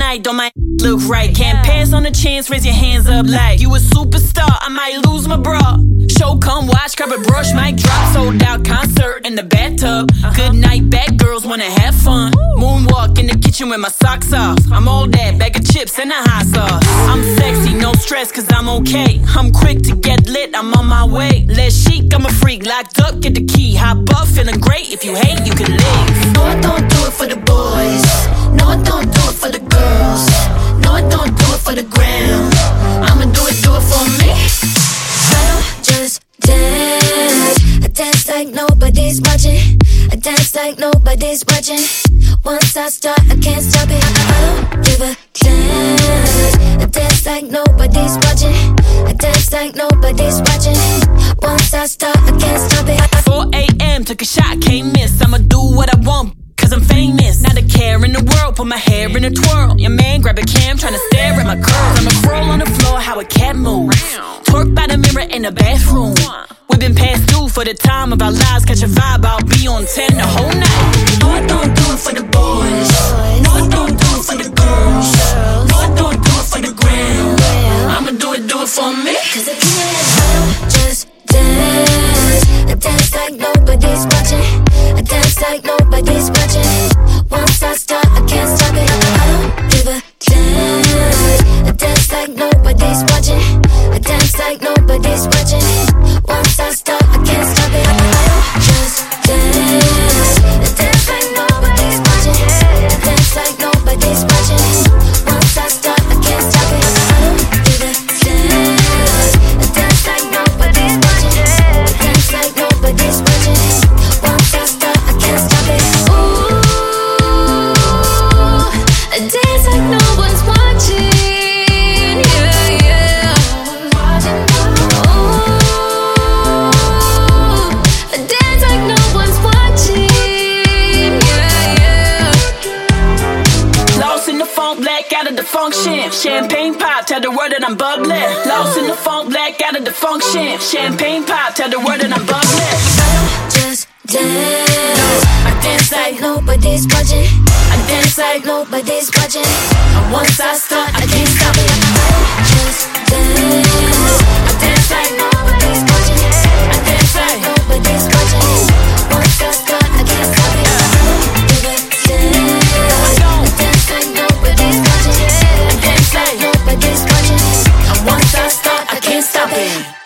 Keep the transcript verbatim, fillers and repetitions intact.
night, don't my look right. Can't pass on the chance, raise your hands up like you a superstar, I might lose my bra. Show, come watch, grab a brush, mic drop. Sold out concert in the bathtub. Good night, bad girls wanna have fun. Moonwalk in the kitchen with my socks off. I'm all that, bag of chips and a hot sauce. I'm sexy, no stress, cause I'm okay. I'm quick to get lit, I'm on my way. Less chic, I'm a freak, locked up, get the key. Hop up, feeling great, if you hate, you can leave. No, I don't do it for the boys. No, I don't do it for the girls. No, I don't do it for the gram. I'ma do it, do it for me. I don't just dance. I dance like nobody's watching. I dance like nobody's watching. Once I start, I can't stop it. I, I don't give a dance. I dance like nobody's watching. I dance like nobody's watching. Once I start, I can't stop it. four a m, took a shot, can't miss. I'ma do what I want, cause I'm famous. Not a care in the world, put my hair in a twirl. Your man grab a cam, tryna stare at my curls. I'ma crawl on the floor, how a cat moves. Twerk by the mirror in the bathroom. We've been past due for the time of our lives. Catch a vibe, I'll be on ten the whole night. No, I don't do it for the boys. No, I don't do it for the girls. No, I don't do it for the gram. I'ma do it, do it for me. Cause I don't just dance. I dance like nobody's watching. I dance like nobody's watching. Once I start, I can't stop it. I don't give a dance. I dance like nobody's watching. I dance like nobody's watching. Once I start, I can't stop it. I don't just dance. I dance like nobody's watching. I dance like nobody's watching. Once I start, I can't stop it. I don't give a dance. I dance like nobody's watching. I dance like nobody's watching. Once I start, I can't stop it. Ooh, I dance like no one's watching. Yeah, yeah. Ooh, I dance like no one's watching. Yeah, yeah. Lost in the funk, black out of the function. Champagne pop, tell the world that I'm bubbling. Lost in the funk, black out of the function. Champagne pop, tell the world that I'm bubbling. Just dance. I dance like nobody's watching. I dance like nobody's watching. And once I start, I can't stop it. I just dance. I dance like nobody's watching. I dance like nobody's watching. Once I start, I can't stop it. I don't give a dance. I dance like nobody's watching. I dance like nobody's watching. And once I start, I can't stop it.